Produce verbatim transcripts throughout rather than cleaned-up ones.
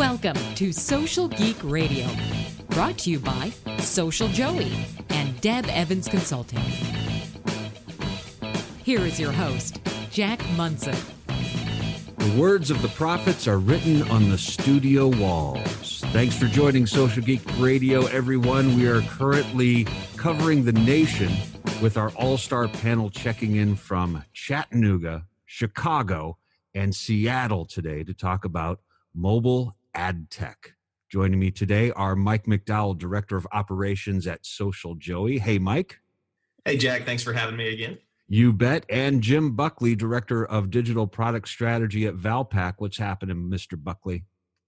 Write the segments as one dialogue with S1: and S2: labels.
S1: Welcome to Social Geek Radio, brought to you by Social Joey and Deb Evans Consulting. Here is your host, Jack Munson.
S2: The words of the prophets are written on the studio walls. Thanks for joining Social Geek Radio, everyone. We are currently covering the nation with our all-star panel checking in from Chattanooga, Chicago, and Seattle today to talk about mobile ad tech. Joining me today are Mike McDowell, Director of Operations at Social Joey. Hey, Mike.
S3: Hey, Jack. Thanks for having me again.
S2: You bet. And Jim Buckley, Director of Digital Product Strategy at Valpak. What's happening, Mister Buckley?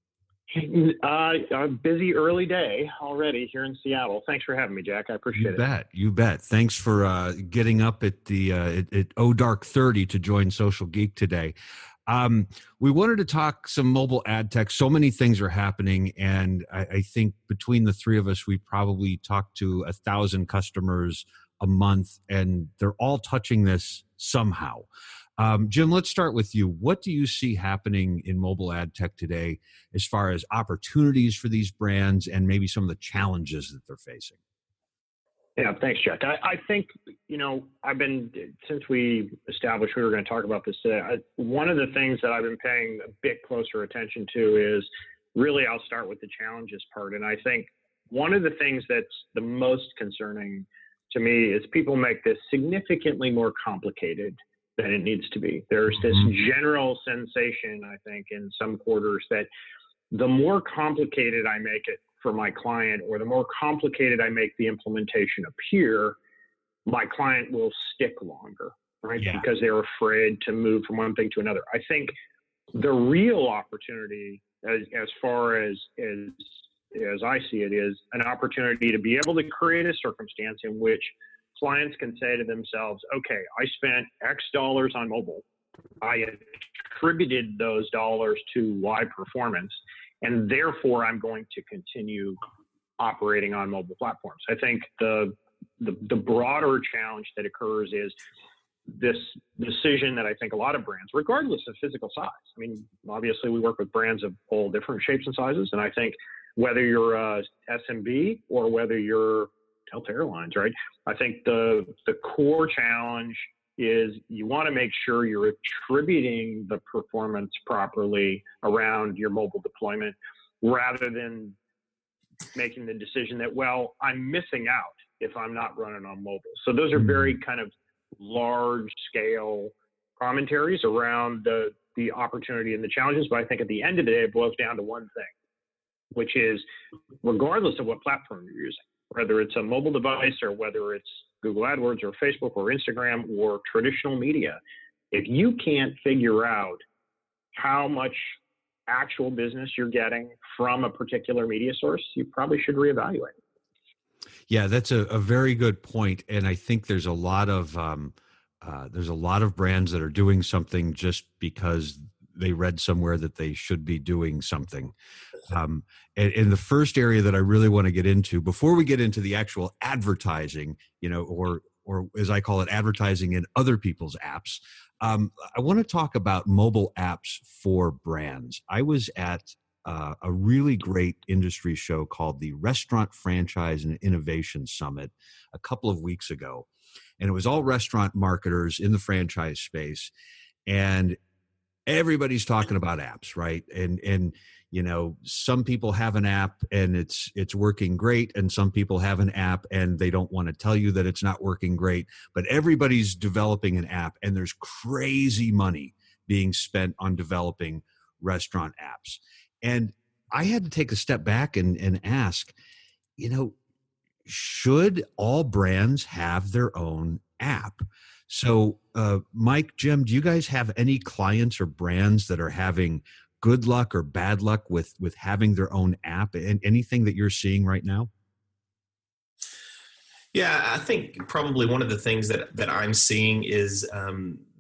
S4: Uh, a busy early day already here in Seattle. Thanks for having me, Jack. I appreciate
S2: you
S4: it.
S2: You bet. You bet. Thanks for uh, getting up at the uh, at, at oh dark thirty to join Social Geek today. Um, we wanted to talk some mobile ad tech. So many things are happening, and I, I think between the three of us, we probably talk to a thousand customers a month, and they're all touching this somehow. Um, Jim, let's start with you. What do you see happening in mobile ad tech today as far as opportunities for these brands and maybe some of the challenges that they're facing?
S4: Yeah, thanks, Jack. I, I think, you know, I've been, since we established we were going to talk about this today, I, one of the things that I've been paying a bit closer attention to is really, I'll start with the challenges part. And I think one of the things that's the most concerning to me is people make this significantly more complicated than it needs to be. There's this general sensation, I think, in some quarters that the more complicated I make it for my client, or the more complicated I make the implementation appear, my client will stick longer, right?
S2: Yeah.
S4: Because they're afraid to move from one thing to another. I think the real opportunity, as, as far as, as, as I see it, is an opportunity to be able to create a circumstance in which clients can say to themselves, okay, I spent X dollars on mobile. I attributed those dollars to Y performance, and therefore I'm going to continue operating on mobile platforms. I think the, the, the broader challenge that occurs is this decision that I think a lot of brands, regardless of physical size, I mean, obviously we work with brands of all different shapes and sizes, and I think whether you're a S M B or whether you're Delta Airlines, right? I think the the core challenge is you want to make sure you're attributing the performance properly around your mobile deployment, rather than making the decision that, well, I'm missing out if I'm not running on mobile. So those are very kind of large scale commentaries around the, the opportunity and the challenges. But I think at the end of the day, it boils down to one thing, which is regardless of what platform you're using, whether it's a mobile device or whether it's Google AdWords or Facebook or Instagram or traditional media, if you can't figure out how much actual business you're getting from a particular media source, you probably should reevaluate.
S2: Yeah, that's a, a very good point. And I think there's a lot of um, uh, there's a lot of brands that are doing something just because they read somewhere that they should be doing something. Um, and, and the first area that I really want to get into before we get into the actual advertising, you know, or, or as I call it, advertising in other people's apps, um, I want to talk about mobile apps for brands. I was at uh, a really great industry show called the Restaurant Franchise and Innovation Summit a couple of weeks ago. And it was all restaurant marketers in the franchise space. And everybody's talking about apps, right? And, and, you know, some people have an app and it's, it's working great. And some people have an app and they don't want to tell you that it's not working great, but everybody's developing an app, and there's crazy money being spent on developing restaurant apps. And I had to take a step back and, and ask, you know, should all brands have their own app? So, uh, Mike, Jim, do you guys have any clients or brands that are having good luck or bad luck with, with having their own app, and anything that you're seeing right now?
S3: Yeah, I think probably one of the things that, that I'm seeing is um,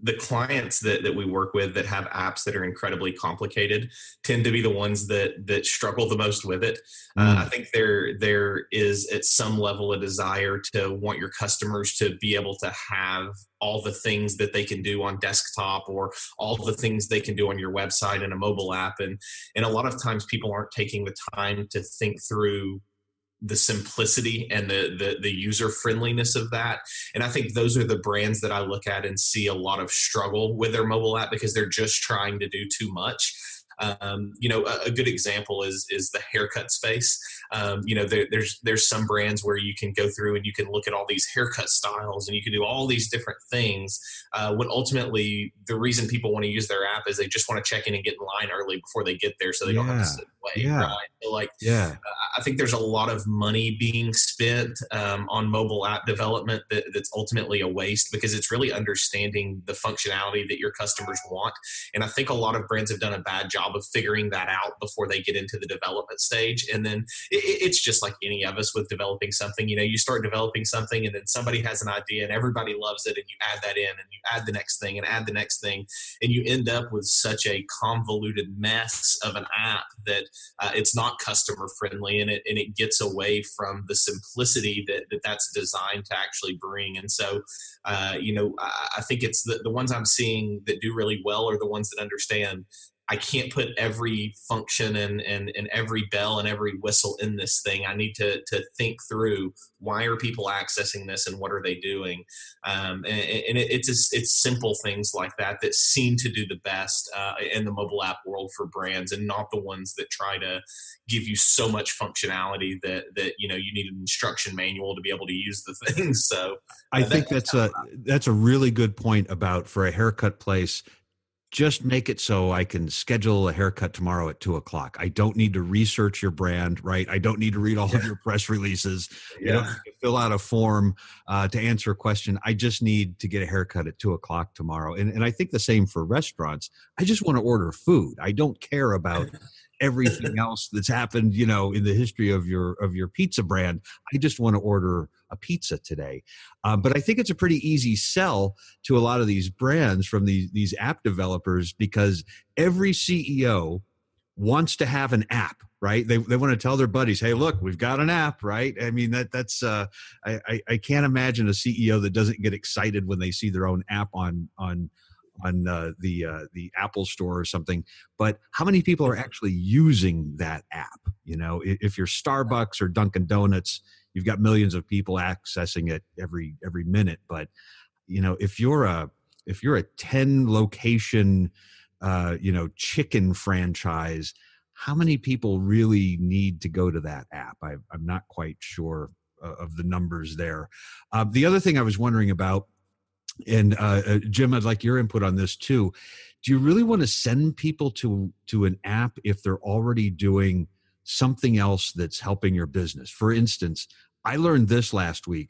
S3: the clients that, that we work with that have apps that are incredibly complicated tend to be the ones that that struggle the most with it. Mm. Uh, I think there there is at some level a desire to want your customers to be able to have all the things that they can do on desktop or all the things they can do on your website and a mobile app. And, and a lot of times people aren't taking the time to think through the simplicity and the, the the user friendliness of that. And I think those are the brands that I look at and see a lot of struggle with their mobile app because they're just trying to do too much. Um, you know, a, a good example is is the haircut space. Um, you know, there, there's there's some brands where you can go through and you can look at all these haircut styles and you can do all these different things. Uh, when ultimately the reason people want to use their app is they just want to check in and get in line early before they get there, so they yeah. don't have to sit and wait.
S2: Yeah.
S3: Right? So like,
S2: yeah.
S3: uh, I think there's a lot of money being spent um, on mobile app development that, that's ultimately a waste because it's really understanding the functionality that your customers want. And I think a lot of brands have done a bad job of figuring that out before they get into the development stage. And then it, it's just like any of us with developing something. You know, you start developing something and then somebody has an idea and everybody loves it and you add that in and you add the next thing and add the next thing. And you end up with such a convoluted mess of an app that uh, it's not customer friendly and it, and it gets away from the simplicity that, that that's designed to actually bring. And so, uh, you know, I, I think it's the, the ones I'm seeing that do really well are the ones that understand I can't put every function and, and, and every bell and every whistle in this thing. I need to to think through why are people accessing this and what are they doing? Um, and and it, it's just, it's simple things like that that seem to do the best uh, in the mobile app world for brands, and not the ones that try to give you so much functionality that that you know you need an instruction manual to be able to use the things. So uh,
S2: I think that's, that's a that's a really good point about for a haircut place. Just make it so I can schedule a haircut tomorrow at two o'clock. I don't need to research your brand, right? I don't need to read all yeah. of your press releases. Yeah. You don't need to fill out a form uh, to answer a question. I just need to get a haircut at two o'clock tomorrow. And, and I think the same for restaurants. I just want to order food. I don't care about everything else that's happened, you know, in the history of your of your pizza brand. I just want to order a pizza today. Um, but I think it's a pretty easy sell to a lot of these brands from these these app developers, because every C E O wants to have an app, right? They they want to tell their buddies, hey, look, we've got an app, right? I mean, that that's uh, I, I I can't imagine a C E O that doesn't get excited when they see their own app on on on uh, the uh, the Apple Store or something. But how many people are actually using that app? You know, if you're Starbucks or Dunkin' Donuts, you've got millions of people accessing it every every minute. But you know, if you're a if you're a ten location uh, you know chicken franchise, how many people really need to go to that app? I, I'm not quite sure uh, of the numbers there. Uh, the other thing I was wondering about, and uh, uh, Jim, I'd like your input on this too. Do you really want to send people to to an app if they're already doing something else that's helping your business? For instance, I learned this last week.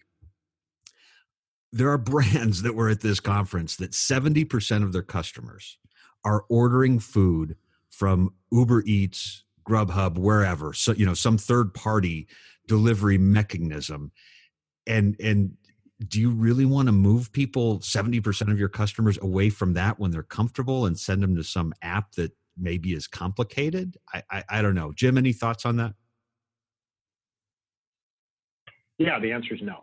S2: There are brands that were at this conference that seventy percent of their customers are ordering food from Uber Eats, Grubhub, wherever. So, you know, some third party delivery mechanism. And, and, do you really want to move people, seventy percent of your customers, away from that when they're comfortable and send them to some app that maybe is complicated? I, I, I don't know. Jim, any thoughts on that?
S4: Yeah, the answer is no.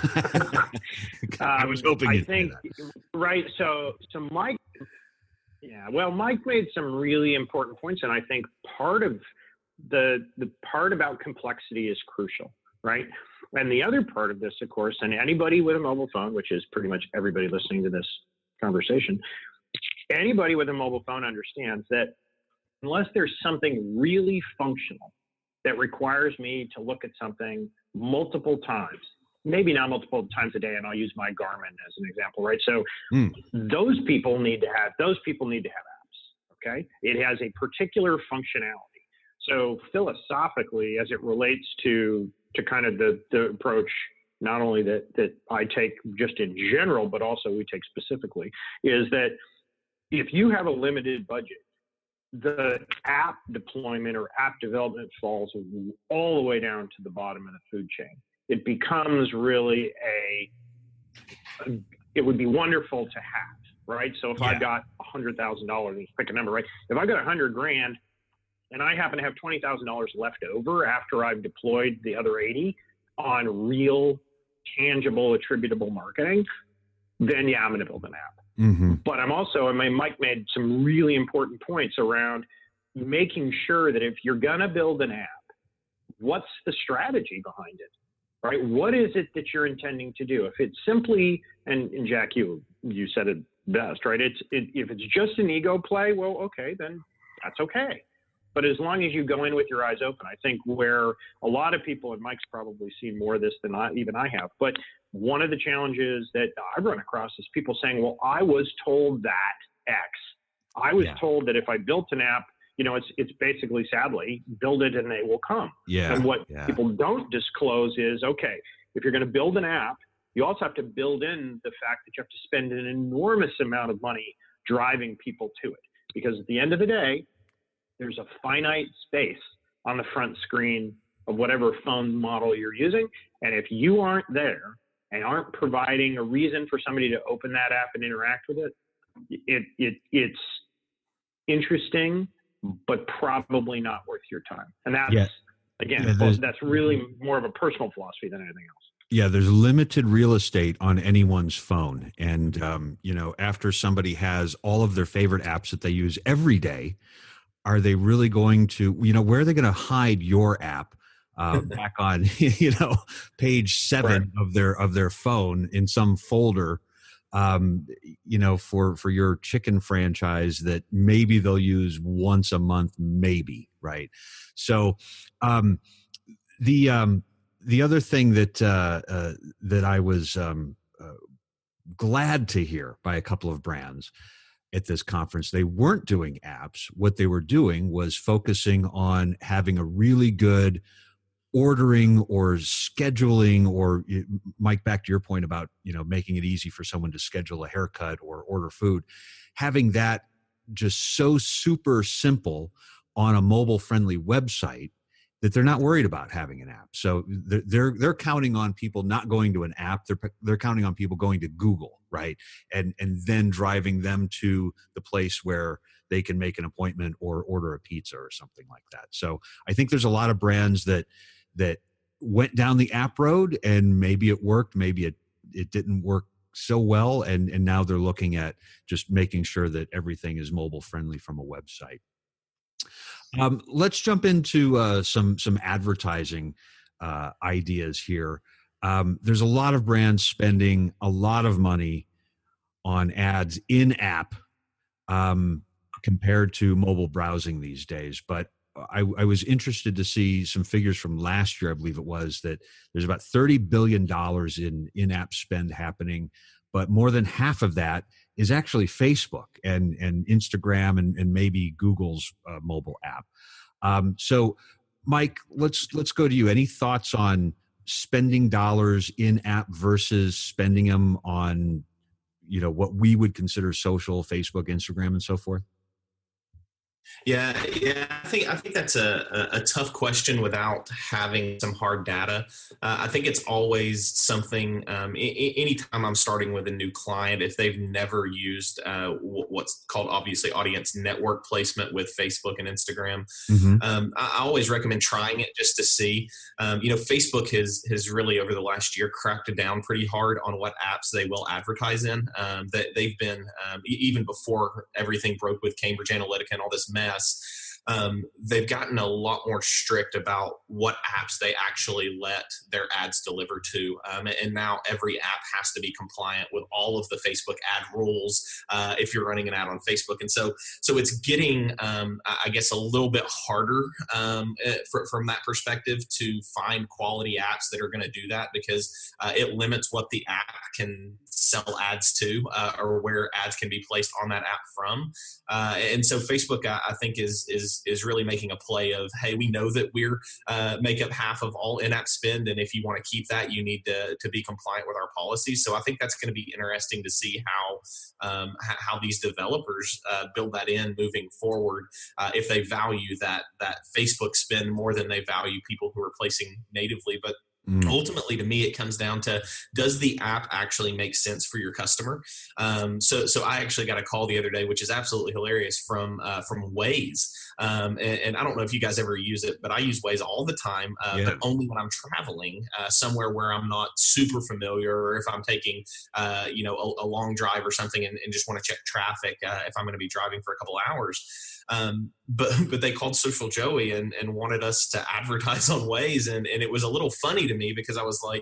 S2: I was hoping
S4: um,
S2: you'd
S4: I think,
S2: say that.
S4: Right. So, so Mike, yeah, well, Mike made some really important points. And I think part of the, the part about complexity is crucial, right? And the other part of this, of course, and anybody with a mobile phone, which is pretty much everybody listening to this conversation, anybody with a mobile phone understands that unless there's something really functional that requires me to look at something multiple times, maybe not multiple times a day, and I'll use my Garmin as an example, right? So mm. those people need to have, those people need to have apps, okay? It has a particular functionality. So philosophically, as it relates to to kind of the, the approach, not only that, that I take just in general, but also we take specifically, is that if you have a limited budget, the app deployment or app development falls all the way down to the bottom of the food chain. It becomes really a, a it would be wonderful to have, right? So if
S2: Yeah.
S4: I've got one hundred thousand dollars, let's pick a number, right? If I got one hundred grand and I happen to have twenty thousand dollars left over after I've deployed the other eighty on real, tangible, attributable marketing, then yeah, I'm going to build an app.
S2: Mm-hmm.
S4: But I'm also, I mean, Mike made some really important points around making sure that if you're going to build an app, what's the strategy behind it, right? What is it that you're intending to do? If it's simply, and, and Jack, you you said it best, right? It's it, if it's just an ego play, well, okay, then that's okay. But as long as you go in with your eyes open, I think where a lot of people, and Mike's probably seen more of this than I, even I have, but one of the challenges that I've run across is people saying, well, I was told that X. I was
S2: Yeah.
S4: told that if I built an app, you know, it's it's basically, sadly, build it and they will come.
S2: Yeah.
S4: And what
S2: yeah.
S4: people don't disclose is, okay, if you're going to build an app, you also have to build in the fact that you have to spend an enormous amount of money driving people to it. Because at the end of the day, there's a finite space on the front screen of whatever phone model you're using. And if you aren't there and aren't providing a reason for somebody to open that app and interact with it, it, it it's interesting, but probably not worth your time. And that's,
S2: Yeah.
S4: again,
S2: Yeah, there's-
S4: that's really more of a personal philosophy than anything else.
S2: Yeah, there's limited real estate on anyone's phone. And, um, you know, after somebody has all of their favorite apps that they use every day, are they really going to, you know, where are they going to hide your app uh, back on, you know, page seven
S4: Right.
S2: of their of their phone in some folder, um, you know, for for your chicken franchise that maybe they'll use once a month, maybe, right? So, um, the um, the other thing that uh, uh, that I was um, uh, glad to hear by a couple of brands at this conference, they weren't doing apps. What they were doing was focusing on having a really good ordering or scheduling, or Mike, back to your point about, you know, making it easy for someone to schedule a haircut or order food, having that just so super simple on a mobile friendly website that they're not worried about having an app. So they're, they're, they're counting on people not going to an app. They're, they're counting on people going to Google, right? And, and then driving them to the place where they can make an appointment or order a pizza or something like that. So I think there's a lot of brands that, that went down the app road, and maybe it worked, maybe it, it didn't work so well. And, and now they're looking at just making sure that everything is mobile friendly from a website. Um, let's jump into uh, some some advertising uh, ideas here. Um, there's a lot of brands spending a lot of money on ads in app um, compared to mobile browsing these days. But I, I was interested to see some figures from last year. I believe it was that there's about thirty billion dollars in in-app spend happening, but more than half of that is actually Facebook and, and Instagram and, and maybe Google's uh, mobile app. Um, so, Mike, let's let's go to you. Any thoughts on spending dollars in app versus spending them on, you know, what we would consider social, Facebook, Instagram, and so forth?
S3: Yeah, yeah, I think I think that's a, a tough question without having some hard data. Uh, I think it's always something. Um, I- anytime I'm starting with a new client, if they've never used uh, what's called obviously audience network placement with Facebook and Instagram,
S2: Mm-hmm.
S3: um, I, I always recommend trying it just to see. Um, you know, Facebook has has really over the last year cracked down pretty hard on what apps they will advertise in. Um, that they've been um, e- even before everything broke with Cambridge Analytica and all this mess. Um, they've gotten a lot more strict about what apps they actually let their ads deliver to. Um, and now every app has to be compliant with all of the Facebook ad rules uh, if you're running an ad on Facebook. And so so it's getting, um, I guess, a little bit harder um, for, from that perspective to find quality apps that are going to do that, because uh, it limits what the app can sell ads to uh, or where ads can be placed on that app from. Uh, and so Facebook, I, I think, is is is really making a play of, hey, we know that we're uh, make up half of all in-app spend, and if you want to keep that, you need to to be compliant with our policies. So I think that's going to be interesting to see how um, how these developers uh, build that in moving forward. Uh, if they value that that Facebook spend more than they value people who are placing natively, but Mm. Ultimately, to me, it comes down to, does the app actually make sense for your customer? Um, so, so I actually got a call the other day, which is absolutely hilarious, from uh, from Waze. Um, and, and I don't know if you guys ever use it, but I use Waze all the time, uh, yeah. but only when I'm traveling uh, somewhere where I'm not super familiar, or if I'm taking, uh, you know, a, a long drive or something, and, and just want to check traffic uh, if I'm going to be driving for a couple of hours. Um, but but they called Social Joey and, and wanted us to advertise on Waze, and, and it was a little funny to me because I was like,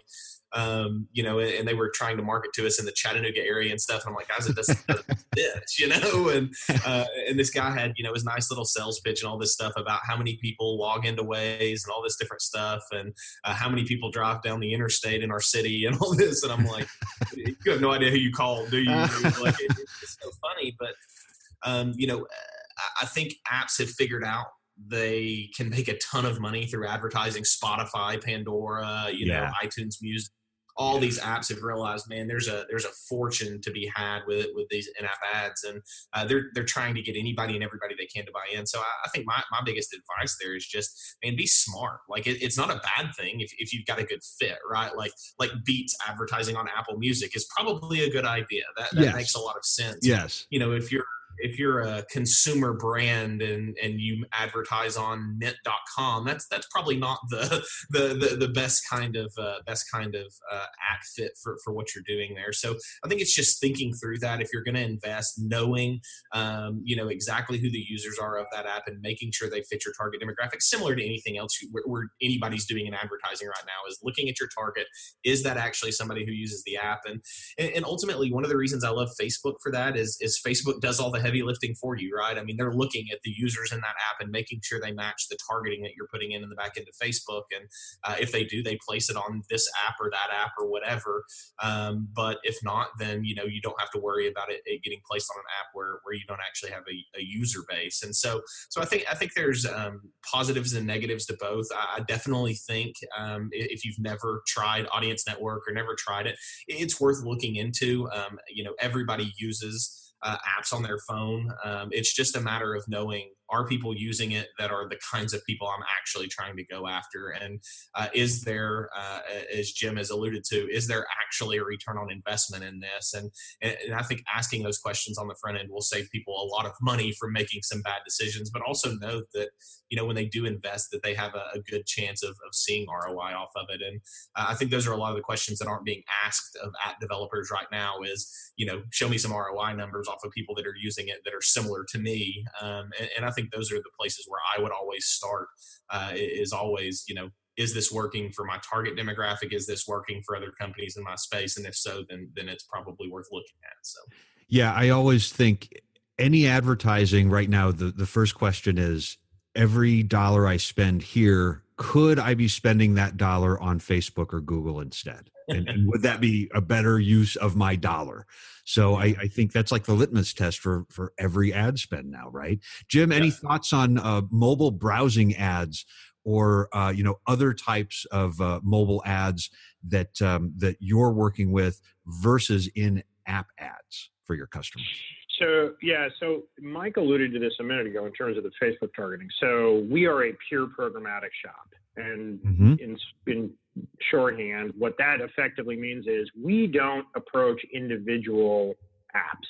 S3: um, you know, and they were trying to market to us in the Chattanooga area and stuff. And I'm like, guys, it doesn't, doesn't fit, you know? And, uh, and this guy had, you know, his nice little sales pitch and all this stuff about how many people log into Waze and all this different stuff. And uh, how many people drive down the interstate in our city and all this. And I'm like, you have no idea who you called, do you? Like, it, it's so funny. But, um, you know, I think apps have figured out they can make a ton of money through advertising. Spotify, Pandora, you yeah. know, iTunes Music, all yeah. these apps have realized, man, there's a there's a fortune to be had with with these in-app ads, and uh, they're they're trying to get anybody and everybody they can to buy in. So I, I think my, my biggest advice there is just, man, be smart. Like it, it's not a bad thing if if you've got a good fit, right? Like like Beats advertising on Apple Music is probably a good idea. That that yes. makes a lot of sense.
S2: Yes,
S3: you know, if you're if you're a consumer brand and, and you advertise on mint dot com, that's that's probably not the the the, the best kind of uh, best kind of uh, app fit for, for what you're doing there. So I think it's just thinking through that. If you're going to invest, knowing um, you know exactly who the users are of that app and making sure they fit your target demographic, similar to anything else where, where anybody's doing in advertising right now, is looking at your target. Is that actually somebody who uses the app? And and, and ultimately, one of the reasons I love Facebook for that is is Facebook does all the heavy lifting for you, right? I mean, they're looking at the users in that app and making sure they match the targeting that you're putting in in the back end of Facebook. And uh, if they do, they place it on this app or that app or whatever. Um, but if not, then, you know, you don't have to worry about it, it getting placed on an app where, where you don't actually have a, a user base. And so, so I think, I think there's um, positives and negatives to both. I, I definitely think um, if you've never tried Audience Network or never tried it, it's worth looking into. Um, you know, everybody uses Uh, apps on their phone. Um, it's just a matter of knowing, are people using it that are the kinds of people I'm actually trying to go after? And uh, is there, uh, as Jim has alluded to, is there actually a return on investment in this? And, and I think asking those questions on the front end will save people a lot of money from making some bad decisions, but also know that, you know, when they do invest, that they have a, a good chance of, of seeing R O I off of it. And uh, I think those are a lot of the questions that aren't being asked of app developers right now is, you know, show me some R O I numbers off of people that are using it that are similar to me. Um, and, and I think those are the places where I would always start, uh, is always, you know, is this working for my target demographic? Is this working for other companies in my space? And if so, then, then it's probably worth looking at. So,
S2: yeah, I always think any advertising right now, the, the first question is, every dollar I spend here, could I be spending that dollar on Facebook or Google instead? And, and would that be a better use of my dollar? So I, I think that's like the litmus test for, for every ad spend now, right? Jim, any yeah. thoughts on uh, mobile browsing ads or uh, you know other types of uh, mobile ads that um, that you're working with versus in-app ads for your customers?
S4: So, yeah, so Mike alluded to this a minute ago in terms of the Facebook targeting. So we are a pure programmatic shop. And mm-hmm. in, in shorthand, what that effectively means is we don't approach individual apps.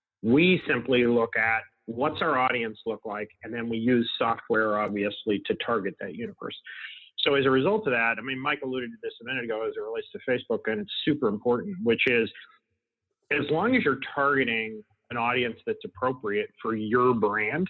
S4: We simply look at what's our audience look like, and then we use software, obviously, to target that universe. So as a result of that, I mean, Mike alluded to this a minute ago as it relates to Facebook, and it's super important, which is as long as you're targeting an audience that's appropriate for your brand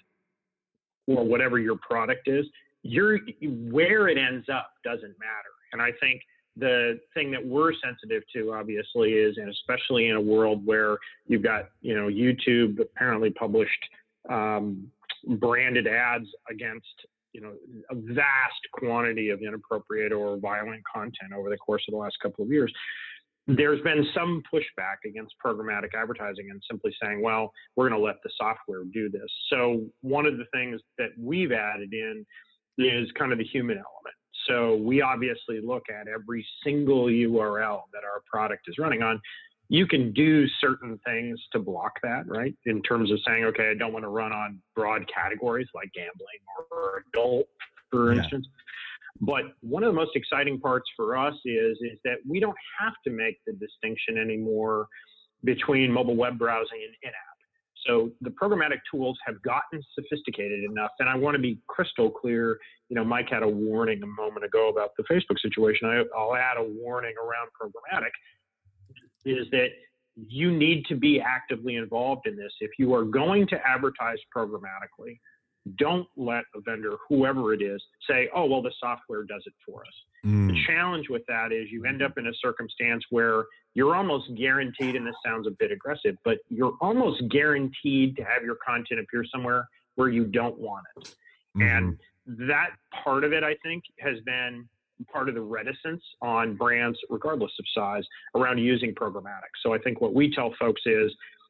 S4: or whatever your product is, you're, where it ends up doesn't matter. And I think the thing that we're sensitive to, obviously, is, and especially in a world where you've got, you know, YouTube apparently published um, branded ads against, you know, a vast quantity of inappropriate or violent content over the course of the last couple of years. There's been some pushback against programmatic advertising and simply saying, well, we're going to let the software do this. So one of the things that we've added in is kind of the human element. So we obviously look at every single U R L that our product is running on. You can do certain things to block that, right? In terms of saying, okay, I don't want to run on broad categories like gambling or adult, for
S2: yeah.
S4: instance. But one of the most exciting parts for us is, is that we don't have to make the distinction anymore between mobile web browsing and in-app. So the programmatic tools have gotten sophisticated enough, and I want to be crystal clear. You know, Mike had a warning a moment ago about the Facebook situation. I, I'll add a warning around programmatic, is that you need to be actively involved in this. If you are going to advertise programmatically, don't let a vendor, whoever it is, say, oh, well, the software does it for us. Mm. The challenge with that is you end up in a circumstance where you're almost guaranteed, and this sounds a bit aggressive, but you're almost guaranteed to have your content appear somewhere where you don't want it. Mm-hmm. And that part of it, I think, has been part of the reticence on brands, regardless of size, around using programmatic. So I think what we tell folks is,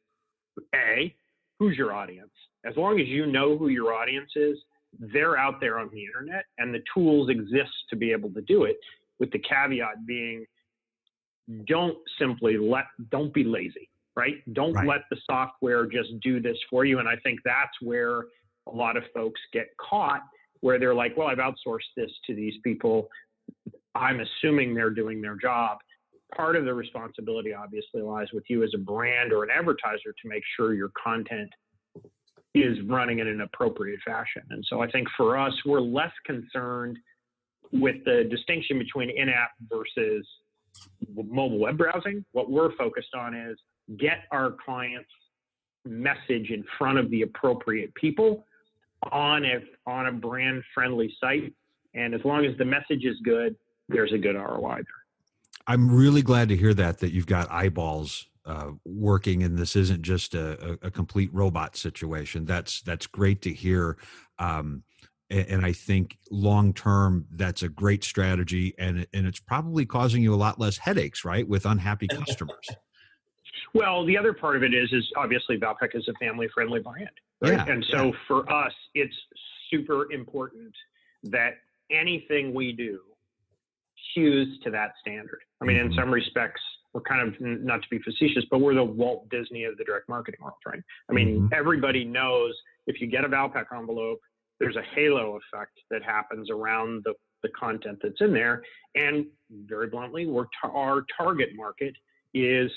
S4: A, who's your audience? As long as you know who your audience is, they're out there on the internet, and the tools exist to be able to do it, with the caveat being, don't simply let, don't be lazy, right? Don't right. let the software just do this for you. And I think that's where a lot of folks get caught, where they're like, well, I've outsourced this to these people. I'm assuming they're doing their job. Part of the responsibility obviously lies with you as a brand or an advertiser to make sure your content is running in an appropriate fashion. And so I think for us, we're less concerned with the distinction between in-app versus mobile web browsing. What we're focused on is get our clients' message in front of the appropriate people on a, on a brand-friendly site. And as long as the message is good, there's a good R O I there.
S2: I'm really glad to hear that, that you've got eyeballs uh, working, and this isn't just a, a, a complete robot situation. That's that's great to hear. Um, and, and I think long-term, that's a great strategy, and, and it's probably causing you a lot less headaches, right, with unhappy customers.
S4: Well, the other part of it is, is obviously Valpak is a family-friendly brand, right? Yeah, and so yeah. for us, it's super important that anything we do hews to that standard. I mean, mm-hmm. in some respects, we're kind of, not to be facetious, but we're the Walt Disney of the direct marketing world, right? I mean, mm-hmm. everybody knows if you get a Valpak envelope, there's a halo effect that happens around the, the content that's in there. And very bluntly, we're ta- our target market is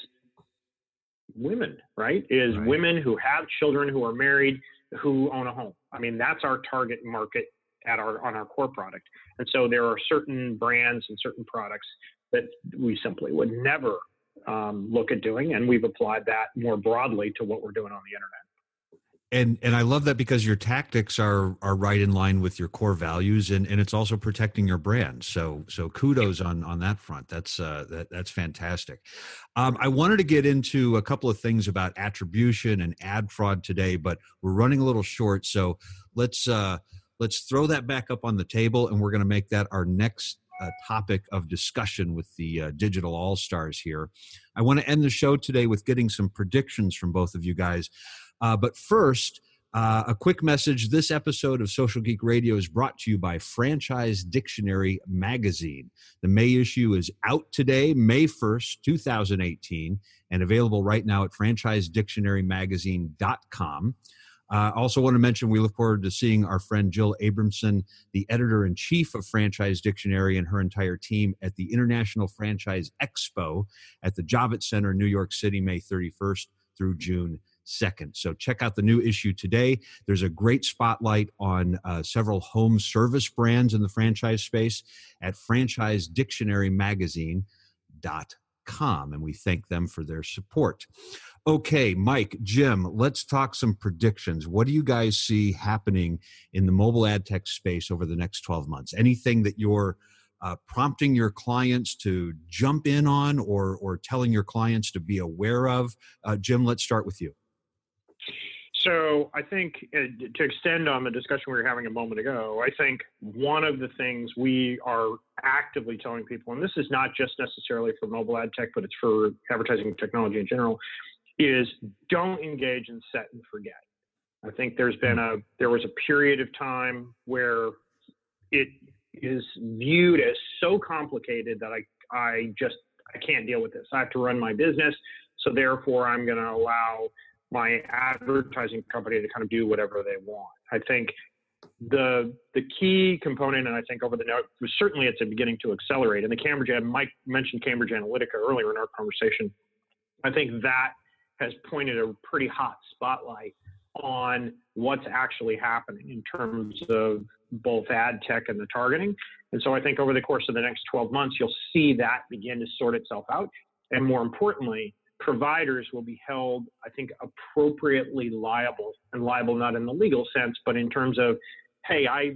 S4: women, right? Is right. women who have children, who are married, who own a home. I mean, that's our target market at our on our core product. And so there are certain brands and certain products that we simply would never um, look at doing, and we've applied that more broadly to what we're doing on the internet.
S2: And and I love that, because your tactics are are right in line with your core values, and, and it's also protecting your brand. So so kudos on on that front. That's uh, that that's fantastic. Um, I wanted to get into a couple of things about attribution and ad fraud today, but we're running a little short. So let's uh, let's throw that back up on the table, and we're going to make that our next uh, topic of discussion with the uh, Digital All-Stars here. I want to end the show today with getting some predictions from both of you guys. Uh, but first, uh, a quick message. This episode of Social Geek Radio is brought to you by Franchise Dictionary Magazine. The May issue is out today, May first, twenty eighteen, and available right now at franchise dictionary magazine dot com. I uh, also want to mention we look forward to seeing our friend Jill Abramson, the editor-in-chief of Franchise Dictionary, and her entire team at the International Franchise Expo at the Javits Center, New York City, May thirty-first through June second. So check out the new issue today. There's a great spotlight on uh, several home service brands in the franchise space at franchise dictionary magazine dot com, and we thank them for their support. Okay, Mike, Jim, let's talk some predictions. What do you guys see happening in the mobile ad tech space over the next twelve months? Anything that you're uh, prompting your clients to jump in on, or or telling your clients to be aware of? Uh, Jim, let's start with you.
S4: So I think uh, to extend on the discussion we were having a moment ago, I think one of the things we are actively telling people, and this is not just necessarily for mobile ad tech, but it's for advertising technology in general, is don't engage in set and forget. I think there's been a, there was a period of time where it is viewed as so complicated that I, I just, I can't deal with this. I have to run my business. So therefore I'm going to allow my advertising company to kind of do whatever they want. I think the the key component, and I think over the now, certainly it's beginning to accelerate. And the Cambridge, Mike mentioned Cambridge Analytica earlier in our conversation. I think that has pointed a pretty hot spotlight on what's actually happening in terms of both ad tech and the targeting. And so I think over the course of the next twelve months, you'll see that begin to sort itself out. And more importantly, providers will be held, I think, appropriately liable, and liable not in the legal sense, but in terms of, hey, I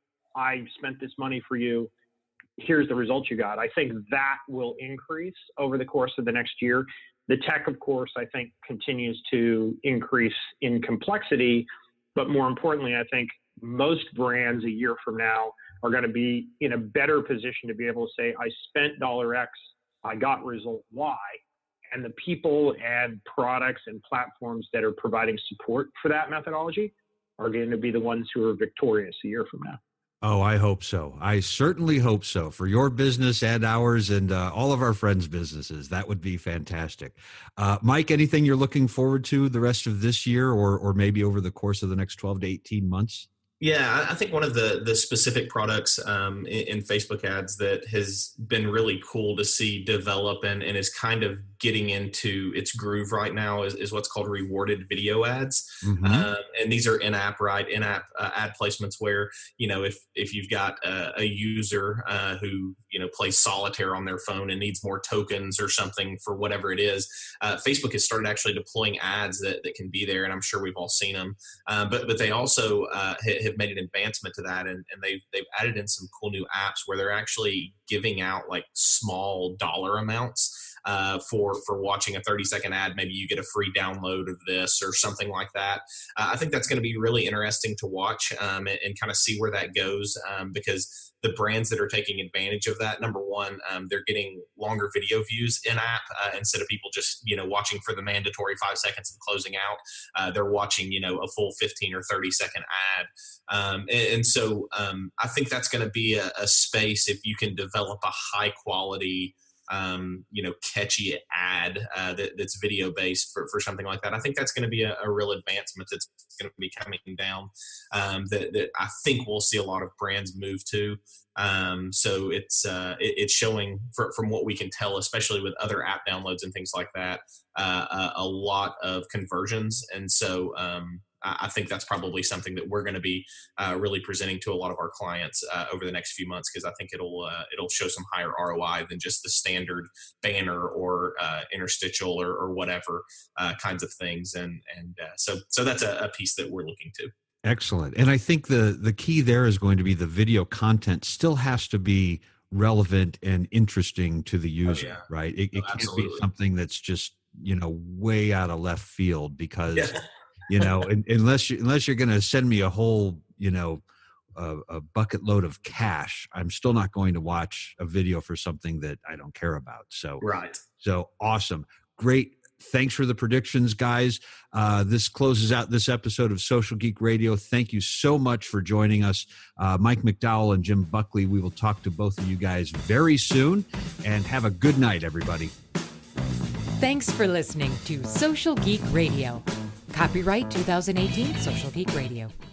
S4: I spent this money for you. Here's the results you got. I think that will increase over the course of the next year. The tech, of course, I think continues to increase in complexity, but more importantly, I think most brands a year from now are going to be in a better position to be able to say, I spent dollar X, I got result Y, and the people and products and platforms that are providing support for that methodology are going to be the ones who are victorious a year from now.
S2: Oh, I hope so. I certainly hope so for your business and ours and uh, all of our friends' businesses. That would be fantastic. Uh, Mike, anything you're looking forward to the rest of this year or or maybe over the course of the next twelve to eighteen months?
S3: Yeah, I think one of the the specific products um, in, in Facebook ads that has been really cool to see develop and, and is kind of getting into its groove right now is, is what's called rewarded video ads. Mm-hmm. Um, and these are in-app, right? In-app uh, ad placements where, you know, if, if you've got a, a user uh, who, you know, plays solitaire on their phone and needs more tokens or something for whatever it is, uh, Facebook has started actually deploying ads that, that can be there. And I'm sure we've all seen them. Uh, but, but they also uh, have made an advancement to that. And, and they've, they've added in some cool new apps where they're actually giving out like small dollar amounts Uh, for for watching a thirty second ad. Maybe you get a free download of this or something like that. Uh, I think that's going to be really interesting to watch um, and, and kind of see where that goes um, because the brands that are taking advantage of that, number one, um, they're getting longer video views in app uh, instead of people just, you know, watching for the mandatory five seconds and closing out. Uh, they're watching, you know, a full fifteen or thirty second ad. Um, and, and so um, I think that's going to be a, a space if you can develop a high quality Um, you know, catchy ad uh, that, that's video based for, for something like that. I think that's going to be a, a real advancement that's going to be coming down um, that, that I think we'll see a lot of brands move to. Um, so it's uh, it, it's showing for, from what we can tell, especially with other app downloads and things like that, uh, a, a lot of conversions. And so um, I think that's probably something that we're going to be uh, really presenting to a lot of our clients uh, over the next few months because I think it'll uh, it'll show some higher R O I than just the standard banner or uh, interstitial or, or whatever uh, kinds of things. And and uh, so so that's a, a piece that we're looking to.
S2: Excellent. And I think the the key there is going to be the video content still has to be relevant and interesting to the user, oh, yeah. right? It, it oh, can't be something that's just, you know, way out of left field because yeah. You know, unless you, unless you're going to send me a whole, you know, uh, a bucket load of cash, I'm still not going to watch a video for something that I don't care about. So,
S3: right.
S2: So awesome. Great. Thanks for the predictions, guys. Uh, this closes out this episode of Social Geek Radio. Thank you so much for joining us. Uh, Mike McDowell and Jim Buckley, we will talk to both of you guys very soon. And have a good night, everybody.
S1: Thanks for listening to Social Geek Radio. Copyright twenty eighteen Social Geek Radio.